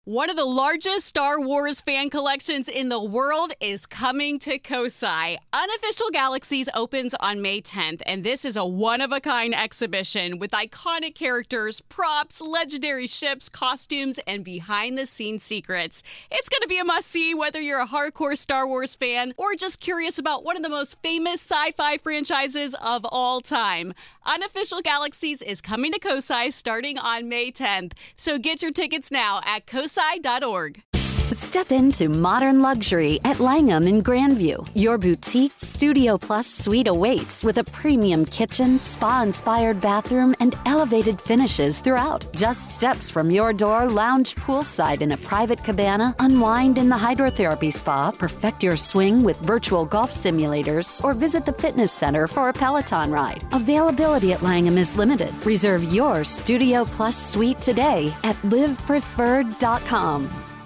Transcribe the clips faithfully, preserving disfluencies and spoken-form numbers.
One of the largest Star Wars fan collections in the world is coming to Kosai. Unofficial Galaxies opens on May tenth, and this is a one-of-a-kind exhibition with iconic characters, props, legendary ships, costumes, and behind-the-scenes secrets. It's going to be a must-see whether you're a hardcore Star Wars fan or just curious about one of the most famous sci-fi franchises of all time. Unofficial Galaxies is coming to Kosai starting on May tenth, so get your tickets now at kosai dot org. Step into modern luxury at Langham in Grandview. Your boutique Studio Plus suite awaits with a premium kitchen, spa-inspired bathroom, and elevated finishes throughout. Just steps from your door, lounge poolside in a private cabana, unwind in the hydrotherapy spa, perfect your swing with virtual golf simulators, or visit the fitness center for a Peloton ride. Availability at Langham is limited. Reserve your Studio Plus suite today at live preferred dot com.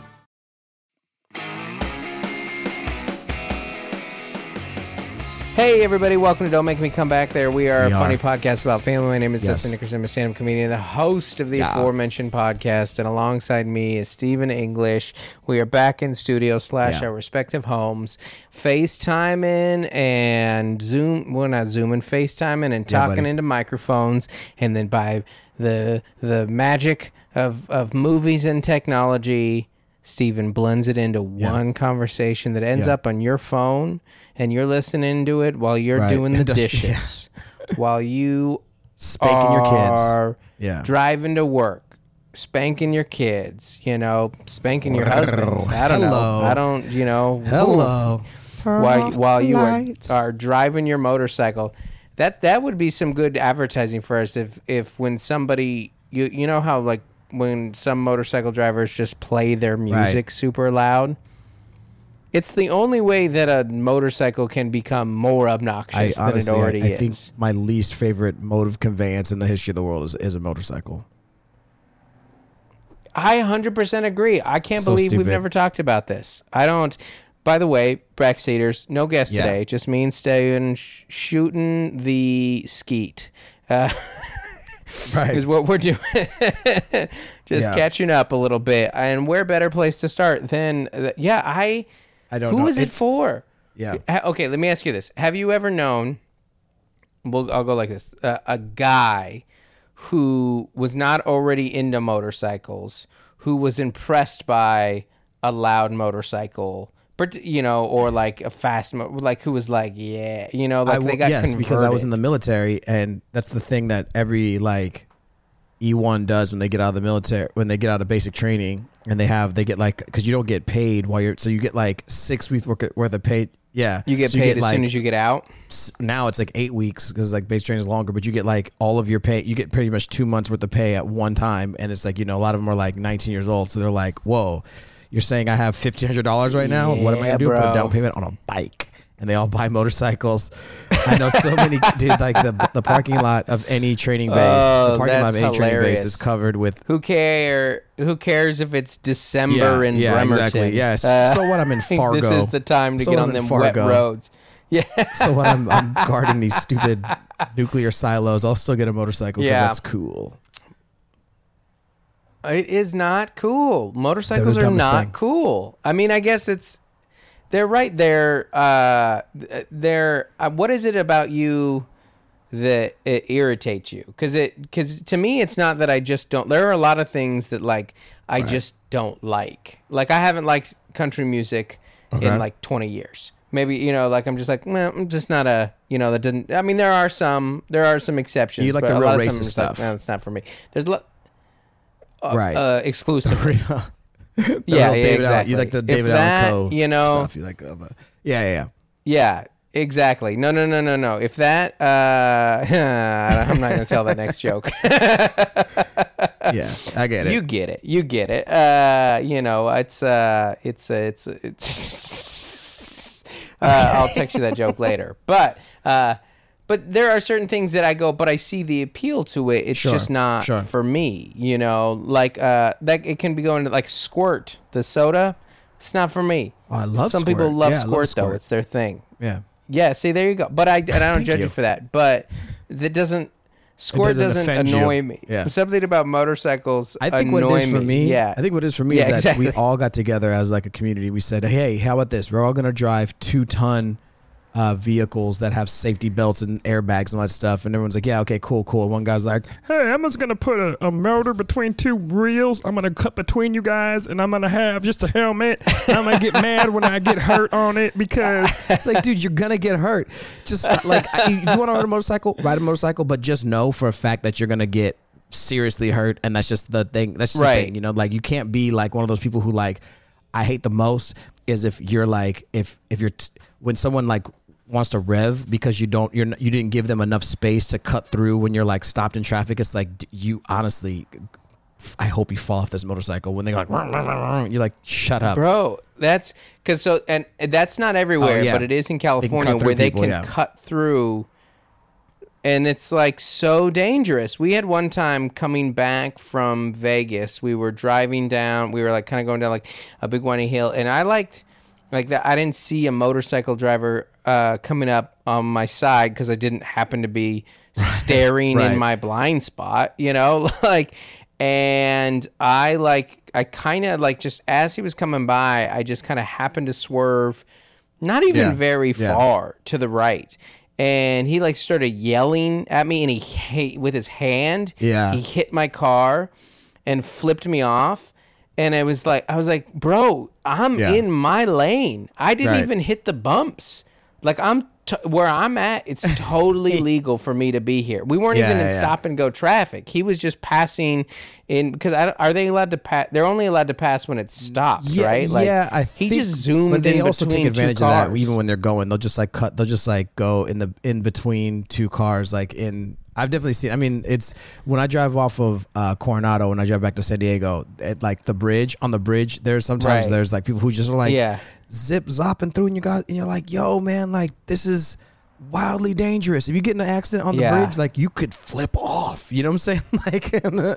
Hey everybody, welcome to Don't Make Me Come Back There. We are We a funny are. podcast about family. My name is Yes. Dustin Nickerson. I'm a stand-up comedian, the host of the Yeah. aforementioned podcast, and alongside me is Stephen English. We are back in studio slash Yeah. our respective homes, FaceTiming and Zoom, well not Zooming, FaceTiming and Yeah, talking buddy. into microphones, and then by the the magic of, of movies and technology, Stephen blends it into Yeah. one conversation that ends Yeah. up on your phone, and you're listening to it while you're Right. doing the It does- dishes, while you Spanking your kids. are Yeah. driving to work, spanking your kids, you know, spanking your husband. I don't Hello. know. I don't, you know. Hello. Turn While off while the you are, lights. are driving your motorcycle, that that would be some good advertising for us. If if when somebody you you know how like when some motorcycle drivers just play their music super loud. It's the only way that a motorcycle can become more I obnoxious honestly, than it already I, I is. think my least favorite mode of conveyance in the history of the world is, is a motorcycle. I one hundred percent agree. I can't So believe we've stupid. never talked about this. I don't. By the way, backseaters, no guest Yeah. today. Just me and Steven sh- shooting the skeet. Uh, Right. is what we're doing. Just Yeah. catching up a little bit. And where better place to start than, uh, yeah, I, I don't who know. is it It's- for? Yeah. Ha- Okay, let me ask you this. Have you ever known, well, I'll go like this, uh, a guy who was not already into motorcycles, who was impressed by a loud motorcycle, but you know, or like a fast, mo- like who was like, yeah, you know, like I they w- got yes, converted. because I was in the military, and that's the thing that every like E one does when they get out of the military, when they get out of basic training, and they have they get like because you don't get paid while you're so you get like six weeks worth of- worth of pay. Yeah, You get So paid as like, soon as you get out. s- now it's like eight weeks because like base training is longer, but you get like all of your pay. You get pretty much two months worth of pay at one time, and it's like you know a lot of them are like nineteen years old, so they're like, "Whoa, you're saying I have fifteen hundred dollars right now? What am I Yeah, gonna do? Put bro. a down payment on a bike?" And they all buy motorcycles. I know so many, dude. Like the the parking lot of any training base, Oh, the parking lot of that's any training base hilarious. is covered with. Who care? Who cares if it's December Yeah, in yeah, Bremerton? exactly. Yes. Uh, So what? I'm in Fargo. This is the time to So get I'm on in them wet Fargo. roads. Yeah. So when I'm, I'm guarding these stupid nuclear silos, I'll still get a motorcycle because Yeah. that's cool. It is not cool. Motorcycles the are dumbest not thing. cool. I mean, I guess it's they're right there. Uh, they're uh, what is it about you that it irritates you? Because it because to me, it's not that I just don't. There are a lot of things that like I just don't like. Like I haven't liked country music Okay. in like twenty years. Maybe you know, like I'm just like, well, I'm just not a you know that didn't. I mean, there are some there are some exceptions. You like but the a real lot of times racist I'm just like, stuff. no, it's not for me. There's. Lo- uh, Right. uh, exclusively. The yeah, real yeah, David exactly. Allen, you like the If David that, Allen Coe you know, stuff. You like all the, yeah, yeah, yeah. yeah, exactly. No, no, no, no, no. If that, uh, I'm not gonna tell that next joke. Yeah, I get it. You get it. You get it. Uh, you know, it's uh, it's uh, it's it's. uh, I'll text you that joke later, but uh. But there are certain things that I go, but I see the appeal to it. It's Sure, just not sure. for me, you know. Like uh, that, it can be going to like Squirt, the soda. It's not for me. Oh, I love Some Squirt. people love Yeah, I love Squirt, though. Squirt. It's their thing. yeah. Yeah. See, there you go. But I, and I don't Thank judge you you. for that. But that doesn't. Squirt doesn't doesn't, offend you. annoy me. Yeah. Something about motorcycles I think annoy what it is for me. me, Yeah. I think what it is for me Yeah, is that exactly. we all got together as like a community. We said, hey, how about this? We're all going to drive two ton uh, vehicles that have safety belts and airbags and all that stuff. And everyone's like, yeah, okay, cool, cool. One guy's like, Hey, I'm just gonna put a, a motor between two wheels. I'm gonna cut between you guys, and I'm gonna have just a helmet. And I'm gonna get mad when I get hurt on it because it's like, dude, you're gonna get hurt. Just like, if you want to ride a motorcycle, ride a motorcycle, but just know for a fact that you're gonna get seriously hurt, and that's just the thing. That's just Right. the thing, you know. Like, you can't be like one of those people who like, I hate the most is if you're like, if if you're t- when someone like wants to rev because you don't you're n- you didn't give them enough space to cut through when you're like stopped in traffic. It's like, d- you honestly, I hope you fall off this motorcycle when they go like, "Rah, rah, rah, rah," you're like, shut up. Bro, that's because so, and that's not everywhere, Oh, yeah. but it is in They can cut California through where they people, can yeah. cut through, and it's like so dangerous. We had one time coming back from Vegas, we were driving down, we were like kind of going down like a big windy hill, and I liked like that. I didn't see a motorcycle driver uh, coming up on my side because I didn't happen to be staring Right. in my blind spot, you know, like. And I like, I kind of like just as he was coming by, I just kind of happened to swerve, not even Yeah. very Yeah. far to the right. And he like started yelling at me, and he hit with his hand. Yeah. He hit my car and flipped me off. And I was like, I was like, bro, I'm Yeah. in my lane. I didn't Right. even hit the bumps. Like I'm t- where I'm at, it's totally legal for me to be here. We weren't Yeah, even in yeah. stop and go traffic. He was just passing in because I don't- are they allowed to pass? They're only allowed to pass when it stops, Yeah, right? Like, yeah, I he think, just zoomed but they in also between take advantage two of that cars. even when they're going. They'll just like cut. They'll just like go in the in between two cars. Like in, I've definitely seen. I mean, it's when I drive off of uh, Coronado and I drive back to San Diego. At like the bridge on the bridge, there's sometimes Right. there's like people who just are like Yeah. zip zopping through, and you got and you're like, yo, man, like this is wildly dangerous. If you get in an accident on the Yeah. bridge, like you could flip off. You know what I'm saying? Like,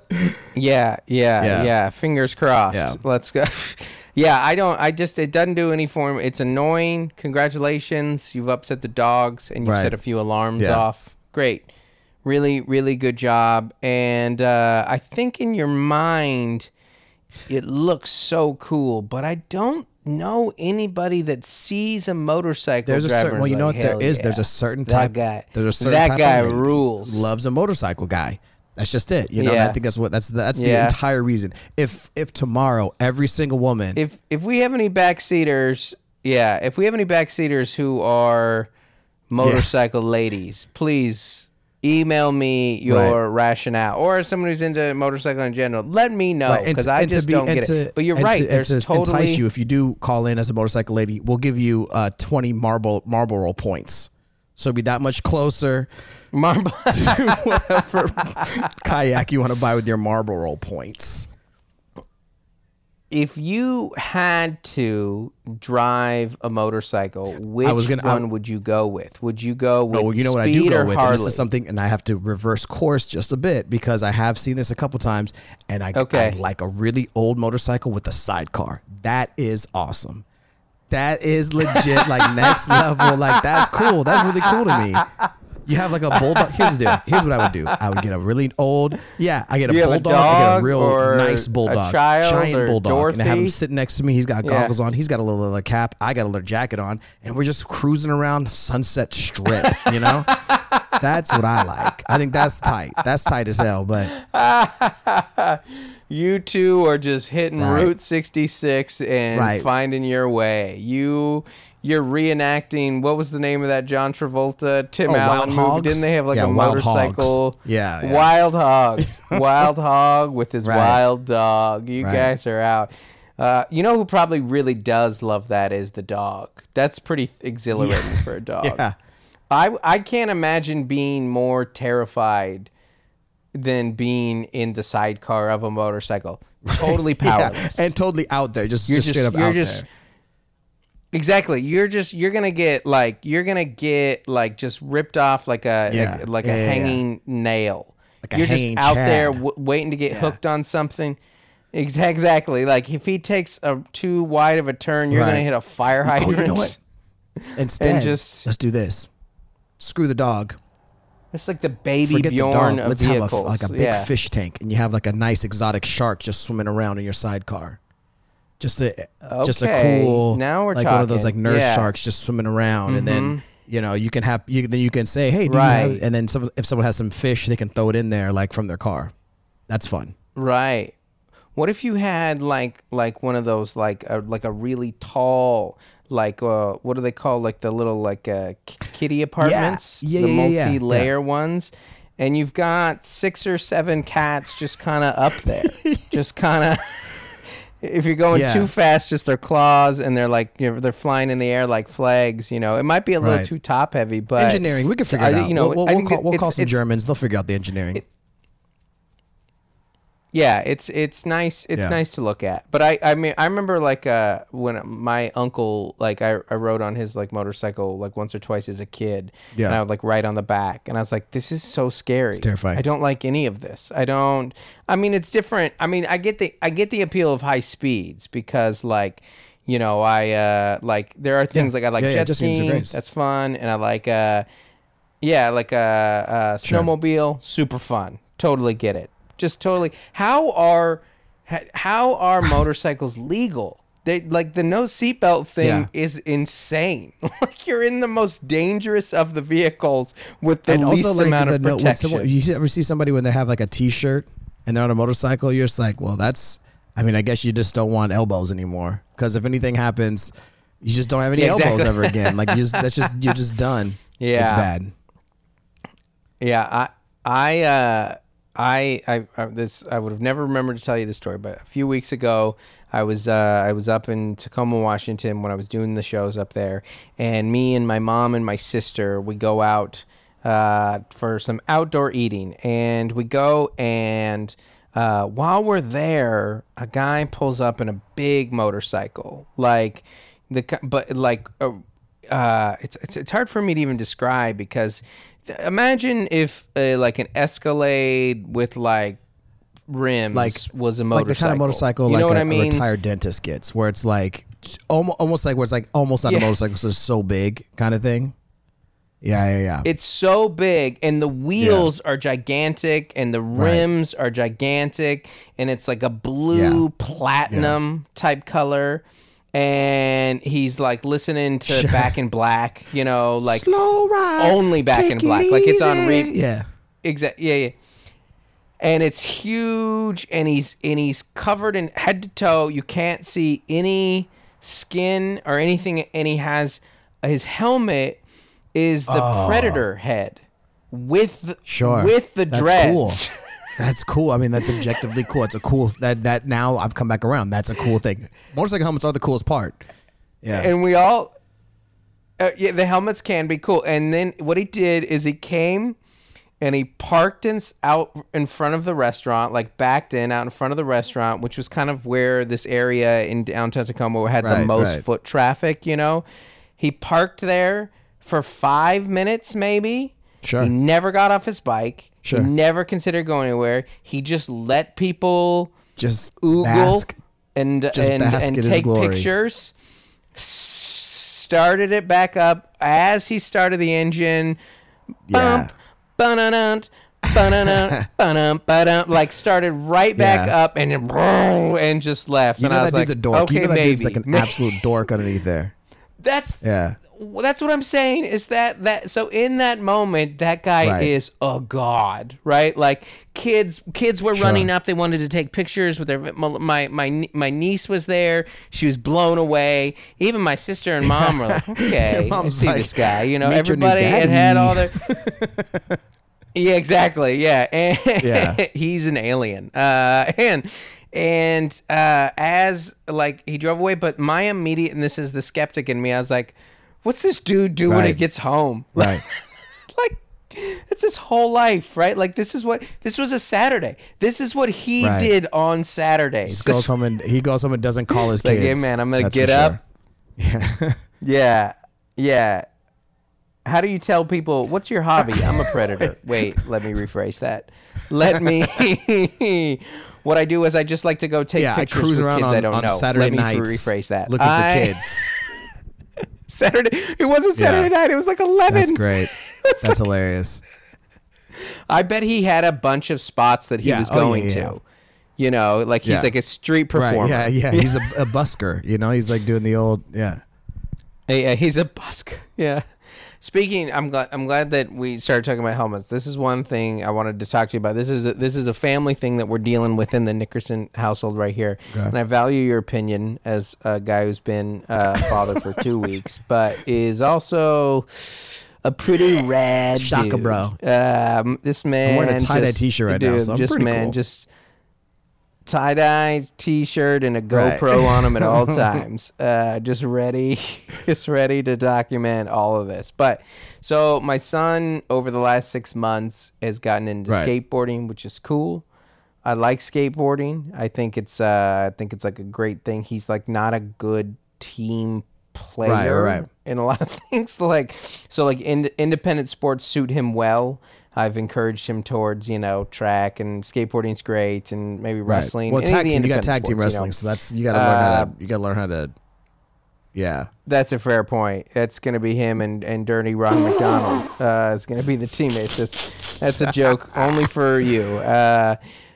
Yeah, yeah, Yeah. yeah, Fingers crossed. Yeah. Let's go. Yeah, I don't. I just it doesn't do any form. It's annoying. Congratulations, you've upset the dogs and you've Right. set a few alarms Yeah. off. Great, really, really good job. And uh, I think in your mind, it looks so cool, but I don't know anybody that sees a motorcycle. there's a driver certain. Well, and you is know like, what there "Hell is. yeah." There's a certain That type. guy. There's a certain that type guy of lady rules. Loves a motorcycle guy. That's just it. You know, and Yeah. I think that's what that's the, that's the Yeah. entire reason. If if tomorrow every single woman, if if we have any backseaters, yeah, if we have any backseaters who are motorcycle ladies, please email me your rationale, or someone who's into motorcycle in general. Let me know right, and because to- I and to just be- don't and get to- it. But you're and right. To, and There's to totally entice you, if you do call in as a motorcycle lady, we'll give you uh, twenty Marlboro Marlboro points. So it'll be that much closer marble. to whatever kayak you want to buy with your Marlboro points. If you had to drive a motorcycle, which was gonna- I- one would you go with? Would you go with No, you know what I do speed go or with, and Harley? this is something, and I have to reverse course just a bit because I have seen this a couple times, and I, Okay. I like a really old motorcycle with a sidecar. That is awesome. That is legit, like next level. Like that's cool. That's really cool to me. You have like a bulldog. Here's the deal. Here's what I would do. I would get a really old. Yeah, I get a You have a bulldog. I get a dog real or nice a bulldog, child giant or bulldog, and I have him Dorothy? sitting next to me. He's got Yeah. goggles on. He's got a little leather cap. I got a leather jacket on, and we're just cruising around Sunset Strip. You know, that's what I like. I think that's tight. That's tight as hell. But You two are just hitting Right. Route sixty-six and Right. finding your way. You you're reenacting what was the name of that John Travolta Tim Oh, Allen Wild movie? Hogs? Didn't they have like Yeah, a Wild motorcycle? Hogs. Yeah, yeah. Wild Hogs. Wild Hog with his Right. wild dog. You Right. guys are out. Uh, you know who probably really does love that is the dog. That's pretty exhilarating for a dog. yeah, I I can't imagine being more terrified than being in the sidecar of a motorcycle. Totally powerless. yeah, and totally out there. Just, You're just, straight up you're out just, there. Exactly. You're just you're gonna get like you're gonna get like just ripped off like a Yeah. like, like Yeah, a yeah, yeah. hanging nail. Like a you're just hanging out there Chad. w- waiting to get Yeah. hooked on something. Ex- Exactly. Like if he takes a too wide of a turn, you're Right. gonna hit a fire Oh, hydrant. you know what? Instead, just- let's do this. Screw the dog. It's like the baby Forget the Bjorn dog. of Let's vehicles. have a, like a big yeah. fish tank, and you have like a nice exotic shark just swimming around in your sidecar. Just a just a Okay, cool now we're like one of those like talking. nurse Yeah. sharks just swimming around, and then Mhm. you know you can have you then you can say, hey, do Right. you have, and then some, if someone has some fish, they can throw it in there like from their car. That's fun. Right. What if you had like like one of those like a, like a really tall like uh what do they call like the little like uh k- kitty apartments, Yeah, the yeah, yeah, yeah, multi-layer ones, and you've got six or seven cats just kind of up there, just kind of. If you're going Yeah. too fast, just their claws, and they're like you know, they're flying in the air like flags. You know, it might be a little Right. too top heavy, but Engineering, we can figure it I- out. You know, we'll, we'll, I we'll think call, that we'll it's- call some it's- Germans. They'll figure out the engineering. Yeah, it's it's nice. It's Yeah. nice to look at. But I I mean I remember like uh when my uncle like I, I rode on his like motorcycle like once or twice as a kid. Yeah. And I would like ride on the back, and I was like, this is so scary. It's terrifying. I don't like any of this. I don't. I mean, it's different. I mean, I get the I get the appeal of high speeds because like. You know, I uh like there are things like I like Yeah, yeah, jet jet skis are skiing. great. That's fun, and I like uh yeah like a uh, uh, Sure. snowmobile. Super fun. Totally get it. Just totally. How are ha- how are motorcycles legal? They like the no seatbelt thing Yeah. is insane. Like you're in the most dangerous of the vehicles with the And least also, like, amount the, of no- when protection. someone, you ever see somebody when they have like a T-shirt and they're on a motorcycle? You're just like, well, that's. I mean, I guess you just don't want elbows anymore, because if anything happens, you just don't have any Yeah, elbows exactly. ever again. Like you just, that's just you're just done. Yeah. It's bad. Yeah, I, I, uh, I, I, I, this, I would have never remembered to tell you this story, but a few weeks ago, I was, uh, I was up in Tacoma, Washington when I was doing the shows up there, and me and my mom and my sister, we go out, uh, for some outdoor eating, and we go and, uh, while we're there, a guy pulls up in a big motorcycle, like the, but like, uh, uh, it's, it's, it's hard for me to even describe because imagine if uh, like an Escalade with like rims Like was a Like motorcycle. the kind of motorcycle you like know what a, I mean? a retired dentist gets, where it's like almost, almost like where it's like almost not Yeah. a motorcycle, so it's so big kind of thing. Yeah, yeah, yeah. It's so big, and the wheels are gigantic, and the rims are gigantic, and it's like a blue Yeah. platinum type color. And he's like listening to Sure. Back in Black, you know, like Slow ride, only Back in take Black, it like it's on easy. re- Yeah. Exactly. Yeah, yeah. And it's huge, and he's and he's covered in head to toe. You can't see any skin or anything, and he has his helmet is the Predator head with Sure. with the That's dreads. cool. That's cool. I mean, that's objectively cool. It's a cool that that now I've come back around. That's a cool thing. Motorcycle helmets are the coolest part. Yeah. And we all, uh, yeah, the helmets can be cool. And then what he did is he came and he parked in, out in front of the restaurant, like backed in out in front of the restaurant, which was kind of where this area in downtown Tacoma had the Right, most right. foot traffic, you know. He parked there for five minutes, maybe. Sure. He never got off his bike. Sure. He never considered going anywhere. He just let people just oogle bask. and Just and, bask and in his take glory. pictures. S- Started it back up as he started the engine. Yeah. Bump, ba-na-dun, ba-na-dun, ba-dum, ba-dum, like started right back Yeah. up and then and just left. You and know I was that dude's like, a dork. okay, you know that maybe. dude's like an absolute dork underneath there. That's Yeah. well, that's what I'm saying is that that so in that moment that guy Right. is a god, right? Like kids kids were Sure. running up, they wanted to take pictures with their my my my niece was there. She was blown away. Even my sister and mom were like, "Okay, I mom's see like, this guy." You know, "Meet your new everybody had had daddy." all their Yeah, exactly. Yeah. And Yeah. he's an alien. Uh and And uh, as like he drove away, but my immediate, and this is the skeptic in me, I was like, what's this dude do when he Right. gets home? Right. Like, it's his whole life, right? Like, this is what, this was a Saturday. This is what he Right. did on He Saturdays. goes This- home and he goes home and doesn't call his like, kids. hey, man, I'm going to That's get for up. sure. Yeah. Yeah. Yeah. How do you tell people, what's your hobby? I'm a predator. Wait, let me rephrase that. Let me... What I do is I just like to go take yeah, I pictures cruise with around kids on, I don't on know. Saturday Let me nights rephrase that. looking I- for kids. Saturday. It wasn't Saturday Yeah. night. It was like eleven. That's great. That's hilarious. I bet he had a bunch of spots that he Yeah. was Oh, yeah, going yeah, to. yeah. You know, like he's Yeah. like a street performer. Right, yeah, yeah. He's a, a busker. You know, he's like doing the old, yeah. Yeah, he's a busk. Yeah. Speaking, I'm glad. I'm glad that we started talking about helmets. This is one thing I wanted to talk to you about. This is a, this is a family thing that we're dealing with in the Nickerson household right here, Okay. and I value your opinion as a guy who's been a father for two weeks, but is also a pretty rad Shaka, dude. bro. Um, this man. I'm wearing a tie-dye just- t-shirt right now, dude, so I'm just pretty man, cool. just tie-dye t-shirt and a Right. GoPro on him at all times, uh, just ready, just ready to document all of this. But so my son over the last six months has gotten into Right. skateboarding, which is cool. I like skateboarding. I think it's, uh, I think it's like a great thing. He's like not a good team player Right, right, right. in a lot of things. Like so, like in, independent sports suit him well. I've encouraged him towards, you know, track and skateboarding's great, and maybe Right. wrestling. Well, any of tag the team. You got independent tag team sports, you know. wrestling, so that's you got to learn how Uh, to. You got to learn how to. Yeah. That's a fair point. That's going to be him and, and Dirty Ron McDonald. Uh, is going to be the teammates. That's that's a joke only for you. Uh,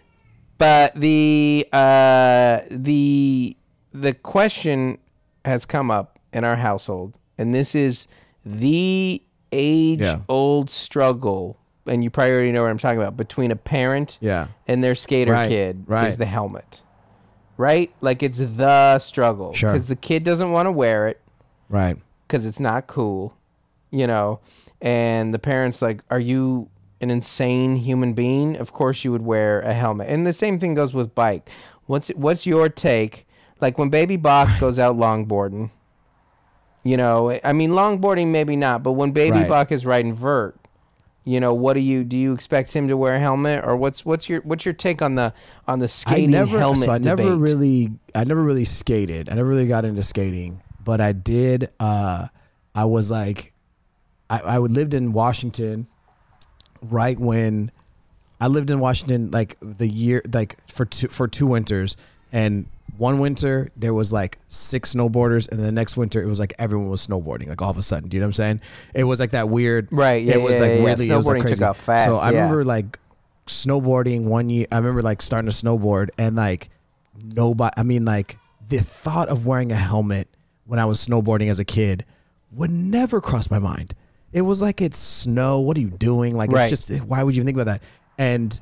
but the uh, the the question has come up in our household, and this is the age-old struggle, and you probably already know what I'm talking about, between a parent Yeah. and their skater Right, kid right. is the helmet. Right? Like it's the struggle. Sure. Because the kid doesn't want to wear it Right. because it's not cool, you know, and the parents like, are you an insane human being? Of course you would wear a helmet. And the same thing goes with bike. What's what's your take? Like when Baby Bach goes out longboarding, you know, I mean, longboarding maybe not, but when Baby Right. Bach is riding vert, you know, what do you do? You expect him to wear a helmet, or what's what's your what's your take on the on the skating I never, helmet so I never debate? really, I never really skated. I never really got into skating, but I did. Uh, I was like, I, I would lived in Washington, right when I lived in Washington, like the year, like for two for two winters, and one winter there was like six snowboarders, and then the next winter it was like everyone was snowboarding, like all of a sudden. Do you know what I'm saying? It was like that weird, Right, yeah, It was yeah, like yeah, yeah. really, it was like Snowboarding took crazy. off fast, So I yeah. remember like snowboarding one year. I remember like starting to snowboard, and like nobody. I mean, like the thought of wearing a helmet when I was snowboarding as a kid would never cross my mind. It was like, it's snow. What are you doing? Like, Right. it's just, why would you think about that? And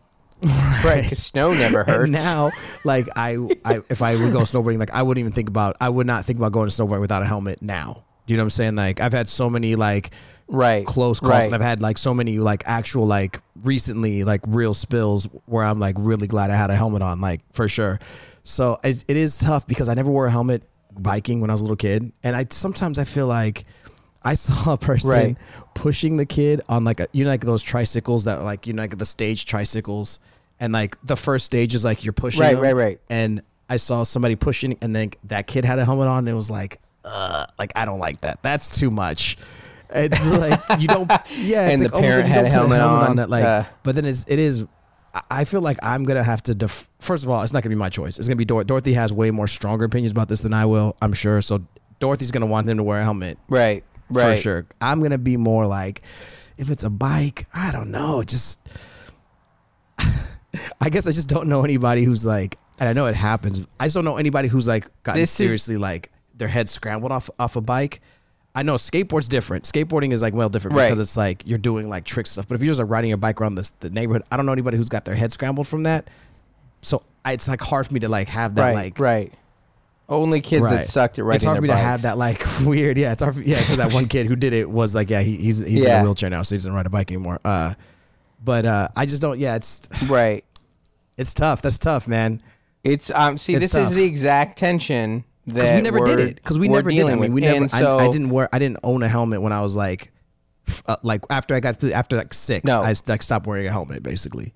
Right, because snow never hurts. and now, like I, I, if I would go snowboarding, like I wouldn't even think about. I would not think about going to snowboarding without a helmet now. Do you know what I'm saying? Like I've had so many like right, close calls, right. and I've had like so many like actual like recently like real spills where I'm like really glad I had a helmet on, like for sure. So it, it is tough because I never wore a helmet biking when I was a little kid, and I sometimes I feel like I saw a person Right. pushing the kid on like a, you know, like those tricycles that are like, you know, like the stage tricycles, and like the first stage is like you're pushing Right, them, right, right. and I saw somebody pushing, and then that kid had a helmet on, and it was like, uh, like I don't like that. That's too much. It's like you don't, yeah. It's And like the almost parent like you had don't a put helmet on, that, like. uh, but then it's, it is. I- I feel like I'm gonna have to. Def- First of all, it's not gonna be my choice. It's gonna be Dor- Dorothy has way more stronger opinions about this than I will, I'm sure. So Dorothy's gonna want him to wear a helmet Right, right. for sure. I'm gonna be more like, if it's a bike, I don't know. Just, I guess I just don't know anybody who's like, and I know it happens. I just don't know anybody who's like gotten This is- seriously like their head scrambled off off a bike. I know skateboard's different. Skateboarding is like well different Right. because it's like you're doing like trick stuff. But if you're just like riding your bike around this, the neighborhood, I don't know anybody who's got their head scrambled from that. So I, it's like hard for me to like have that Right, like right. Only kids that Right. sucked at riding It's hard for their me to bikes. have that like weird. Yeah, it's hard. For, yeah, because that one kid who did it was like, yeah, he, he's he's in Yeah. a wheelchair now, so he doesn't ride a bike anymore. Uh, but uh, I just don't. Yeah, it's Right. it's tough. That's tough, man. It's um. See, It's this tough. is the exact tension that Because we never did we're- it. Because we we're never did it. I dealing mean, with. we never. And so, I, I didn't wear. I didn't own a helmet when I was like, f- uh, like after I got after like six. No. I like stopped wearing a helmet basically.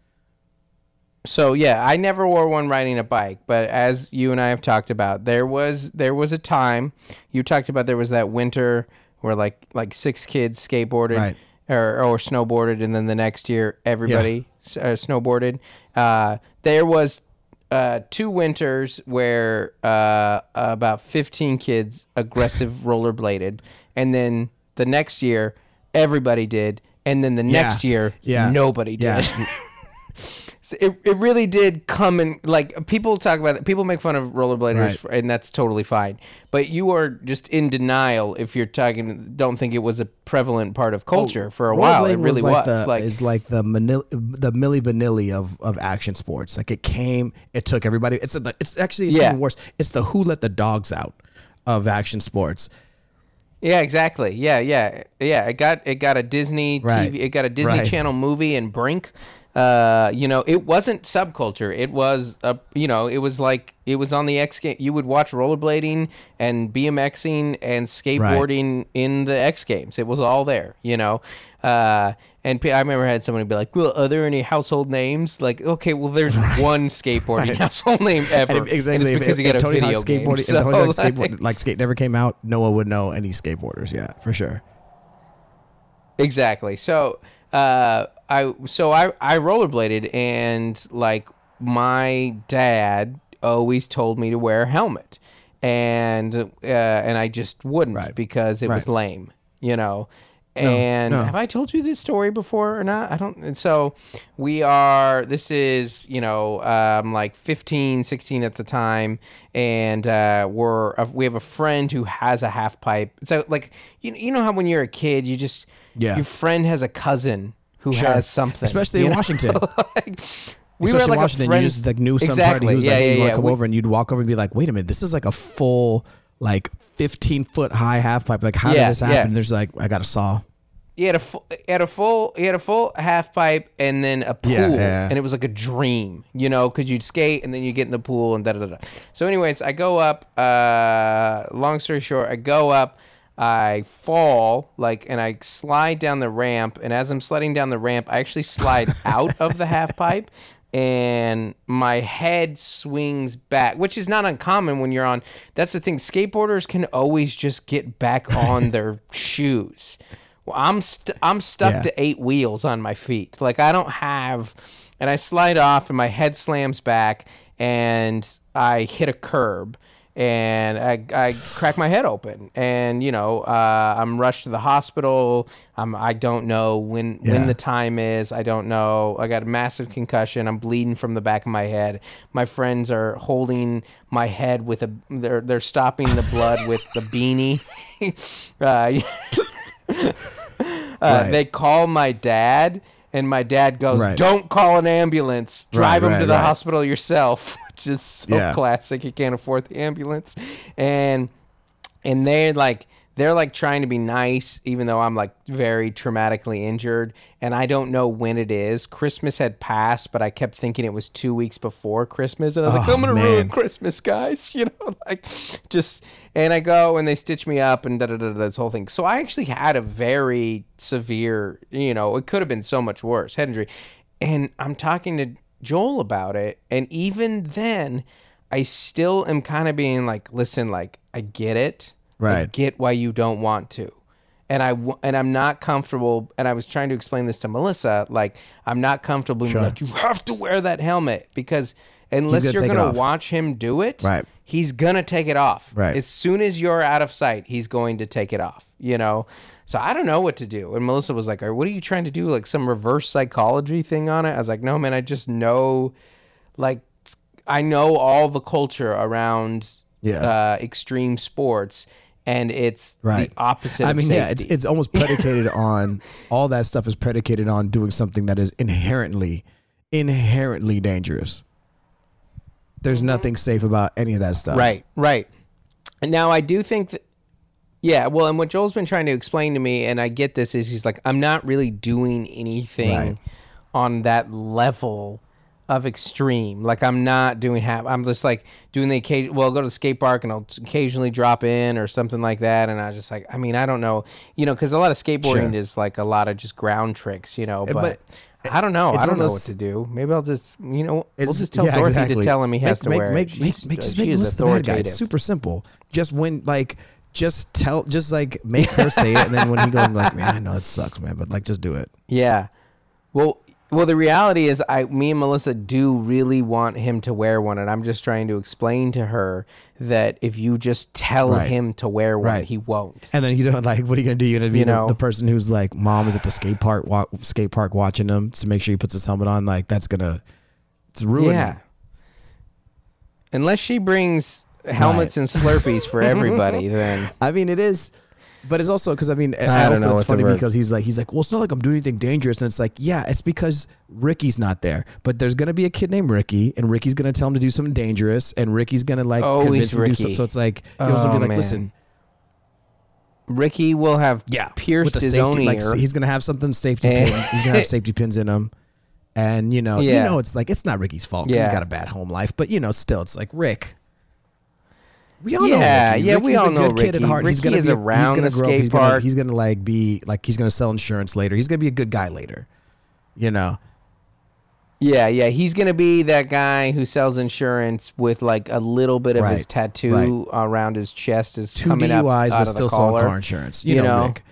So yeah, I never wore one riding a bike, but as you and I have talked about, there was there was a time you talked about there was that winter where like like six kids skateboarded Right. or or snowboarded, and then the next year everybody s uh, snowboarded. Uh, there was uh, two winters where uh, about fifteen kids aggressive rollerbladed, and then the next year everybody did, and then the Yeah. next year, Yeah. nobody did. Yeah. So it it really did come in. Like people talk about it, people make fun of rollerbladers, Right. for, and that's totally fine. But you are just in denial if you're talking. Don't think it was a prevalent part of culture for a while. It Rollerblading really was. like the, like is like the manil- the Milli Vanilli of, of action sports. Like it came, it took everybody. It's a, it's actually it's Yeah. even worse. It's the who let the dogs out of action sports. yeah, exactly. Yeah, yeah, yeah. It got it got a Disney Right. T V. It got a Disney Right. Channel movie and Brink. Uh, you know, it wasn't subculture. It was a, you know, it was like it was on the X game. You would watch rollerblading and BMXing and skateboarding in the X Games. It was all there. You know, uh, and pe- I remember I had somebody be like, "Well, are there any household names?" Like, okay, well, there's one skateboarding household name ever. And if, exactly. And it's because if, you got if a Tony video Hawk game. skateboarding, So, if Tony Hawk like- skateboard, like skate never came out, no one would know any skateboarders. Yeah, for sure. Exactly. So, uh, I so I I rollerbladed, and like my dad always told me to wear a helmet, and uh, and I just wouldn't Right. because it was Right. lame, you know. And no. have I told you this story before or not? I don't. And so we are, this is, you know, um, like fifteen, sixteen at the time. And uh, we're, uh, we have a friend who has a half pipe. So like, you, you know how when you're a kid, you just, Yeah. your friend has a cousin who Sure. has something. Especially you in know? Washington. Like, we Especially were in like Washington, a you friend's, just like knew some exactly. party who's yeah, like, yeah, hey, you want yeah. to come We- over, and you'd walk over and be like, wait a minute, this is like a full, like fifteen foot high half pipe. Like, how Yeah, did this happen? yeah. There's like, I got a saw. He had a full, he had a full, he had a full half pipe and then a pool, Yeah, yeah. and it was like a dream, you know, because you'd skate and then you get in the pool and da da da. da. So, anyways, I go up. Uh, long story short, I go up, I fall like, and I slide down the ramp, and as I'm sliding down the ramp, I actually slide out of the half pipe. And my head swings back, which is not uncommon when you're on. That's the thing. Skateboarders can always just get back on their shoes. Well, I'm st- I'm stuck Yeah. to eight wheels on my feet. Like I don't have, and I slide off, and my head slams back, and I hit a curb, and I, I crack my head open, and you know uh, I'm rushed to the hospital. I'm I don't know when when Yeah. the time is. I don't know. I got a massive concussion. I'm bleeding from the back of my head. My friends are holding my head with a. They're they're stopping the blood with the beanie. uh, Uh, Right. They call my dad, and my dad goes, Right. "Don't call an ambulance. Drive Right, him right, to the right. hospital yourself," which is so Yeah. classic. He can't afford the ambulance, and and they're like they're like trying to be nice, even though I'm like very traumatically injured, and I don't know when it is. Christmas had passed, but I kept thinking it was two weeks before Christmas, and I was like, Oh, "I'm gonna man. ruin Christmas, guys," you know, like just. And I go and they stitch me up and da da da da, this whole thing. So I actually had a very severe, you know, it could have been so much worse, head injury. And I'm talking to Joel about it, and even then, I still am kind of being like, "Listen, like I get it, I Right. get why you don't want to." And I w- and I'm not comfortable. And I was trying to explain this to Melissa, like I'm not comfortable. being Sure. Like you have to wear that helmet because unless gonna you're take it gonna off. watch him do it, Right. he's gonna take it off. Right. As soon as you're out of sight, he's going to take it off. You know. So I don't know what to do. And Melissa was like, "What are you trying to do? Like some reverse psychology thing on it?" I was like, "No, man. I just know, like, I know all the culture around Yeah. uh, extreme sports." And it's Right. the opposite. I of mean, yeah, it's safety. it's almost predicated on all that stuff is predicated on doing something that is inherently, inherently dangerous. There's nothing safe about any of that stuff. Right, right. And now I do think that, yeah, well, and what Joel's been trying to explain to me, and I get this, is he's like, I'm not really doing anything Right. on that level of extreme. Like, I'm not doing half, I'm just like doing the occasion, well, I'll go to the skate park and I'll occasionally drop in or something like that. And I just like, I mean, I don't know, you know, because a lot of skateboarding Sure. is like a lot of just ground tricks, you know, but. but I don't know. it's I don't one know of what those- to do. Maybe I'll just, you know, we'll It's- just tell yeah, Dorothy exactly. to tell him he has make, to make, wear make, it. Make, She's- make, just she make is Melissa the bad guy. authoritative. It's super simple. Just when, like, just tell, just like make her say it, and then when he goes, like, man, I know it sucks, man, but like, just do it. Yeah. Well, Well, the reality is, I, me and Melissa do really want him to wear one, and I'm just trying to explain to her that if you just tell Right. him to wear one, Right. he won't. And then you know, like, what are you gonna do? You're gonna be You the, know? the person who's like, mom is at the skate park, wa- skate park watching him to make sure he puts his helmet on. Like, that's gonna, it's ruining. Yeah. Unless she brings helmets and Slurpees for everybody, then I mean, it is, but it's also because I mean, I I don't also know it's what the funny word- because he's like, he's like, well, it's not like I'm doing anything dangerous, and it's like, yeah, it's because Ricky's not there, but there's gonna be a kid named Ricky, and Ricky's gonna tell him to do something dangerous, and Ricky's gonna like Always convince him to do Ricky. so. So it's like, it was gonna Oh, be like, man. listen, Ricky will have yeah, pierced with the his safety, own like ear. he's gonna have something safety pin. He's gonna have safety pins in him, and you know, you Yeah. know, it's like it's not Ricky's fault. 'Cause Yeah. he's got a bad home life, but you know, still, it's like Rick. We all Yeah, know Ricky. yeah, we Ricky's all a know good kid at Ricky. heart. He's Ricky gonna is be, around he's gonna the grow up. skate He's gonna, park. he's gonna like be like he's gonna sell insurance later. He's gonna be a good guy later. You know. Yeah, yeah, he's gonna be that guy who sells insurance with like a little bit of his Right, tattoo around his chest is Two coming D U Is, up out but of still the selling collar. car insurance. You, You know, know, Rick.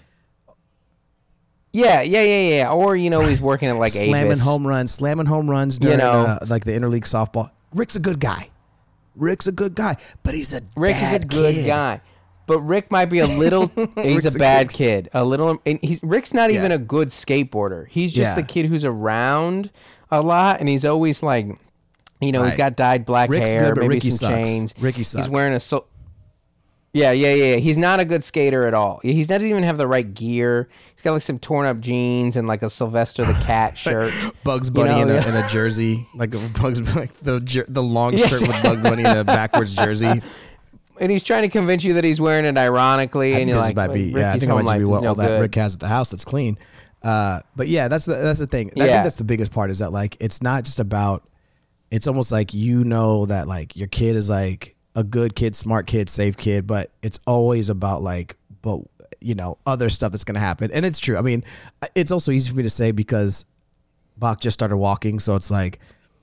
Yeah, yeah, yeah, yeah. Or you know, he's working at like slamming Avis. home runs, slamming home runs during know. uh, like the interleague softball. Rick's a good guy. Rick's a good guy, but he's a Rick is a bad good kid. guy, but Rick might be a little. he's Rick's a a bad good- kid. A little. And he's Rick's not even Yeah. a good skateboarder. He's just Yeah. the kid who's around a lot, and he's always like, you know, he's Right. got dyed black Rick's hair, good, but maybe Ricky some sucks. chains. Ricky sucks. He's wearing a so. Yeah, yeah, yeah. He's not a good skater at all. He doesn't even have the right gear. He's got like some torn up jeans and like a Sylvester the Cat shirt. Bugs Bunny know, in, a, yeah. in a jersey, like a Bugs, like the jer- the long Yes. shirt with Bugs Bunny in a backwards jersey. And he's trying to convince you that he's wearing it ironically, I and think you're this like, might be, Ricky's yeah, I think it home might just be life what is no all that good. Rick has at the house that's clean. Uh, but yeah, that's the, that's the thing. I Yeah. think that's the biggest part is that like it's not just about. It's almost like you know that like your kid is like a good kid, smart kid, safe kid, but it's always about like, but you know, other stuff that's gonna happen, and it's true. I mean, it's also easy for me to say because Bach just started walking, so it's like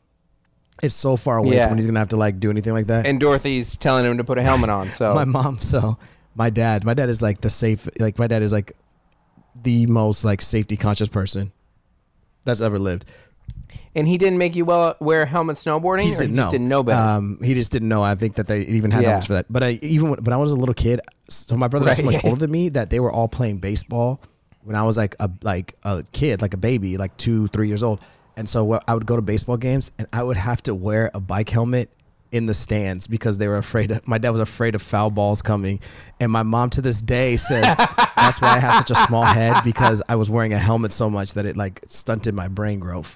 it's so far away Yeah. from when he's gonna have to like do anything like that. And Dorothy's telling him to put a helmet on. So My mom, so my dad, my dad is like the safe, like my dad is like the most like safety conscious person that's ever lived. and he didn't make you well wear a helmet snowboarding, He just or didn't you know. just didn't know better. Um, he just didn't know. I think that they even had Yeah. helmets for that. But I even when, when I was a little kid, so my brother was so Right. much older than me that they were all playing baseball when I was like a like a kid, like a baby, like two, three years old. And so wh- I would go to baseball games and I would have to wear a bike helmet in the stands because they were afraid of, my dad was afraid of foul balls coming. And my mom to this day said that's why I have such a small head, because I was wearing a helmet so much that it like stunted my brain growth.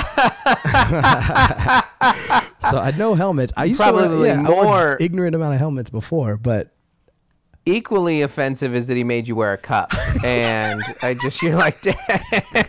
So I know helmets. I used Probably to yeah, I wore more- ignorant amount of helmets before, but Equally offensive is that he made you wear a cup, and I just you're like, Dad.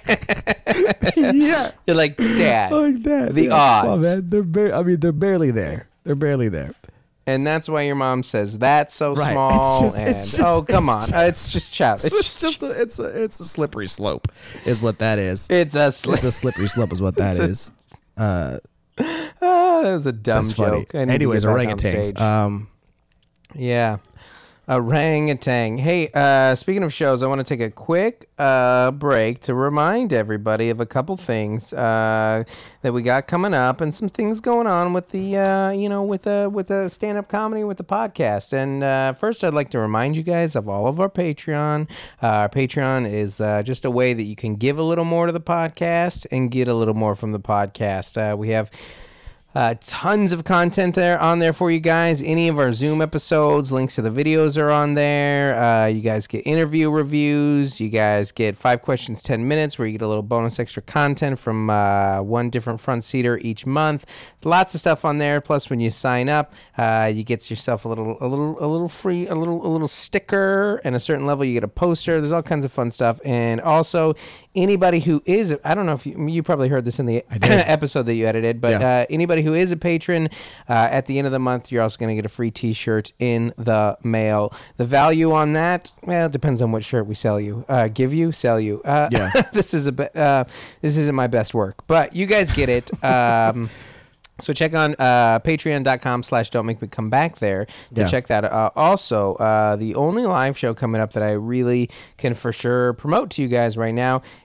yeah, You're like, Dad. like that. The yeah. Come on, odds. man. They're bar- I mean, they're barely there. They're barely there. And that's why your mom says that's so Right. small. It's just- and it's just- oh, come it's on, just- Uh, it's just child. It's, It's just a, it's a it's a slippery slope, is what that is. it's a slip. It's a slippery slope, is what that is. Uh, Oh, that was a dumb that's funny. joke. I need to Anyways, get back on orangutans. stage. Um, Yeah. Orangutan. Hey, uh, speaking of shows, I want to take a quick uh, break to remind everybody of a couple things uh, that we got coming up, and some things going on with the, uh, you know, with the with the stand-up comedy, with the podcast. And uh, first, I'd like to remind you guys of all of our Patreon. Uh, our Patreon is uh, just a way that you can give a little more to the podcast and get a little more from the podcast. Uh, we have Uh, tons of content there on there for you guys. Any of our Zoom episodes, links to the videos are on there. Uh, you guys get interview reviews. You guys get five questions, ten minutes, where you get a little bonus extra content from uh, one different front seater each month. Lots of stuff on there. Plus, when you sign up, uh, you get yourself a little, a little, a little free, a little, a little sticker. And a certain level, you get a poster. There's all kinds of fun stuff. And also, anybody who is, I don't know if you, you probably heard this in the episode that you edited, but Yeah. uh, anybody who is a patron, uh, at the end of the month, you're also going to get a free t-shirt in the mail. The value on that, well, it depends on what shirt we sell you, uh, give you, sell you. Uh, Yeah. this is a be- uh, this isn't my best work, but you guys get it. Um, So check on uh, patreon.com slash don't make me come back there to Yeah. check that. Uh, also, uh, the only live show coming up that I really can for sure promote to you guys right now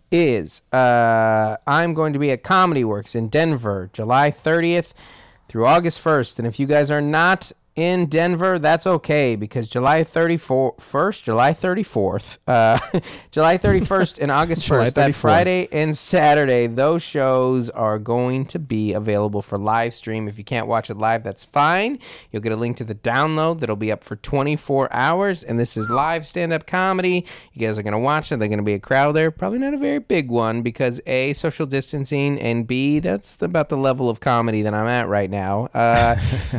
is uh, I'm going to be at Comedy Works in Denver, July thirtieth through August first. And if you guys are not in Denver, that's okay, because July thirty-first, July thirty-fourth, uh, July thirty-first and August first, that Friday and Saturday, those shows are going to be available for live stream. If you can't watch it live, that's fine. You'll get a link to the download that'll be up for twenty-four hours, and this is live stand-up comedy. You guys are going to watch it. There's going to be a crowd there, probably not a very big one, because A, social distancing, and B, that's about the level of comedy that I'm at right now. Uh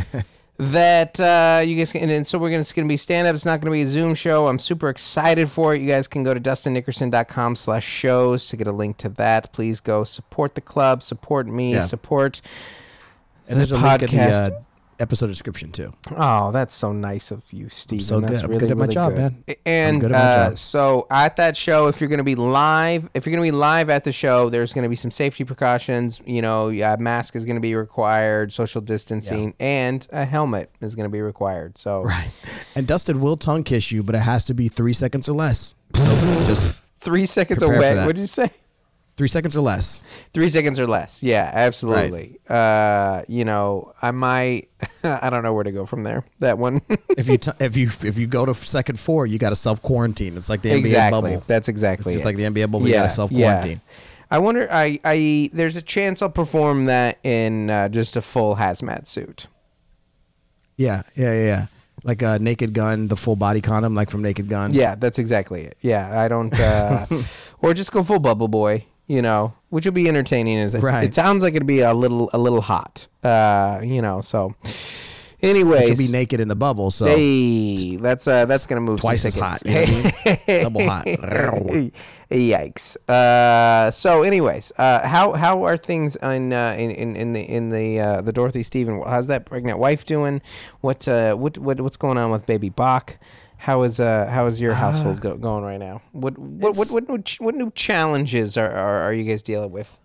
That uh, you guys can, and so we're gonna it's gonna be stand up. It's not gonna be a Zoom show. I'm super excited for it. You guys can go to dustin nickerson dot com slash shows to get a link to that. Please go support the club, support me, Yeah. support And the there's a link in the podcast. uh, episode description too. Oh, that's so nice of you, Steven. so That's good. I'm really, good at my really job, good. man. And I'm good at my uh, job. so at that show, if you're going to be live, if you're going to be live at the show, there's going to be some safety precautions. You know, a mask is going to be required, social distancing, and a helmet is going to be required. So Right. And Dustin will tongue kiss you, but it has to be three seconds or less. So just three seconds Prepare for away. that. What did you say? three seconds or less. Three seconds or less. Yeah, absolutely. Uh, you know, I might. I don't know where to go from there. That one. If you t- if you if you go to second four, you got to self quarantine. It's like the N B A exactly. bubble. That's exactly. It's it. like the N B A bubble. You got to self quarantine. Yeah. I wonder. I. I. There's a chance I'll perform that in uh, just a full hazmat suit. Yeah, yeah, yeah, yeah. Like a Naked Gun, the full body condom, like from Naked Gun. Yeah, that's exactly it. Yeah, I don't. Uh, or just go full Bubble Boy. You know, which would be entertaining. It, Right. it sounds like it'd be a little, a little hot. Uh, you know. So, anyways, You'll be naked in the bubble, so hey, that's uh, that's gonna move twice some as tickets. hot. You know what I mean? Double hot. Yikes. Uh, so, anyways, uh, how how are things in uh, in, in in the in the uh, the Dorothy Stephen? How's that pregnant wife doing? What uh what what what's going on with baby Bach? How is uh how is your household go, going right now? What what what what new, ch- what new challenges are, are are you guys dealing with?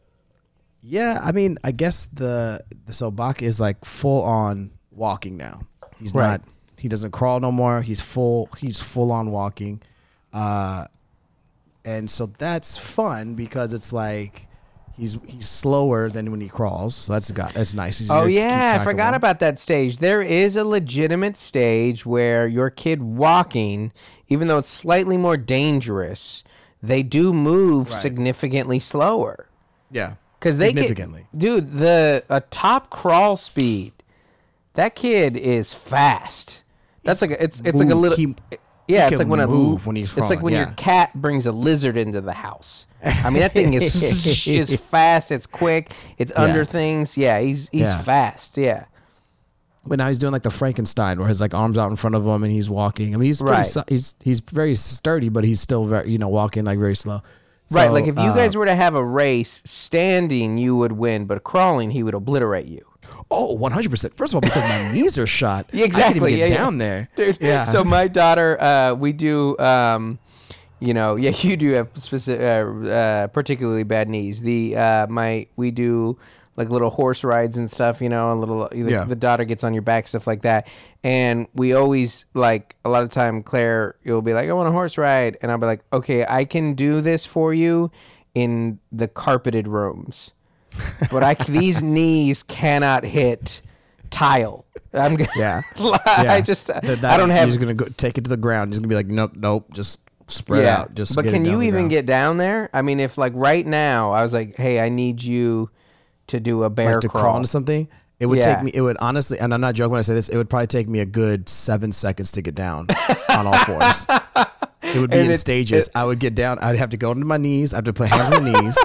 Yeah, I mean, I guess the, the so Bach is like full on walking now. He's Right. not. He doesn't crawl no more. He's full. He's full on walking, uh, and so that's fun because it's like he's he's slower than when he crawls. So that's got that's nice. Easier Oh to keep yeah, track I of forgot him. about that stage. There is a legitimate stage where your kid walking, even though it's slightly more dangerous, they do move Right. significantly slower. Yeah, Because they significantly. Get, dude, the a top crawl speed, that kid is fast. That's like a, it's it's like a Move. little He- yeah. he It's like can when a move when he's it's like crawling, when your yeah. cat brings a lizard into the house. I mean, that thing is is fast. It's quick. It's under things. Yeah, he's he's Yeah. fast. Yeah. But now he's doing like the Frankenstein, where his like arms out in front of him and he's walking. I mean, he's pretty Right. su- he's he's very sturdy, but he's still very you know walking like very slow. Right, So, like if you uh, guys were to have a race, standing you would win, but crawling he would obliterate you. oh, one hundred percent. First of all, because my knees are shot. Yeah, exactly. I can't even get yeah, down yeah. there. Dude. Yeah. So my daughter, uh, we do, um, you know, yeah, you do have specific, uh, uh, particularly bad knees. The uh, my we do like little horse rides and stuff, you know, a little. The, Yeah. the daughter gets on your back, stuff like that, and we always like a lot of time. Claire, you'll be like, I want a horse ride, and I'll be like, okay, I can do this for you in the carpeted rooms. But I these knees cannot hit tile. I'm gonna, Yeah. I Yeah. just That- I that- don't have. He's gonna go take it to the ground. He's gonna be like, nope, nope, just spread yeah. out. Just but get it can down you the even ground. get down there? I mean, if like right now I was like, hey, I need you to do a bear like to crawl into something? It would Yeah. take me. It would honestly, and I'm not joking when I say this. It would probably take me a good seven seconds to get down on all fours. It would be And in it- stages. it- I would get down. I'd have to go into my knees. I have to put hands on the knees.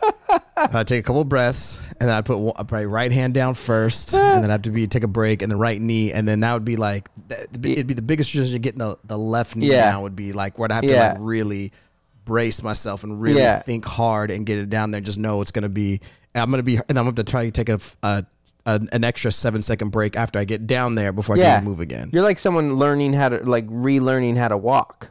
I'd take a couple breaths, and then I'd put one, I'd probably right hand down first, and then I have to be take a break, and then right knee, and then that would be like th- it'd be the biggest transition. Getting the, the left knee Yeah. down would be like where I have to Yeah. like really brace myself and really Yeah. think hard and get it down there. Just know it's gonna be. I'm gonna be, and I'm gonna try to take a, a, a an extra seven second break after I get down there before I Yeah, can move again. You're like someone learning how to like relearning how to walk.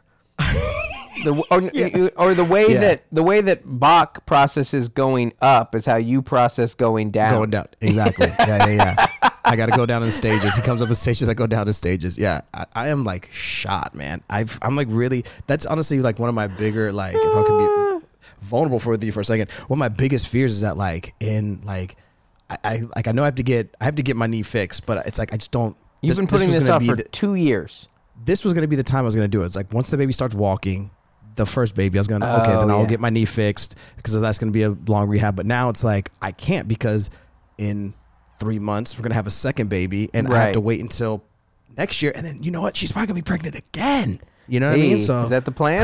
The, or, or the way Yeah. that the way that Bach processes going up is how you process going down. Going down, exactly. yeah, yeah, yeah. I got to go down in stages. He comes up in stages. I go down in stages. Yeah, I, I am like shot, man. I've, I'm like really. That's honestly like one of my bigger like. If I could be, vulnerable for with you for a second. One of my biggest fears is that like in like I, I like I know I have to get I have to get my knee fixed, but it's like I just don't. You've this, been putting this, this, this off for the, two years. This was going to be the time I was going to do it. It's like once the baby starts walking, the first baby, I was going to, okay, Oh, then I'll yeah. get my knee fixed because that's going to be a long rehab. But now it's like I can't because in three months we're going to have a second baby and I have Right. to wait until next year. And then, you know what? She's probably going to be pregnant again. You know what Hey, I mean? So, is that the plan?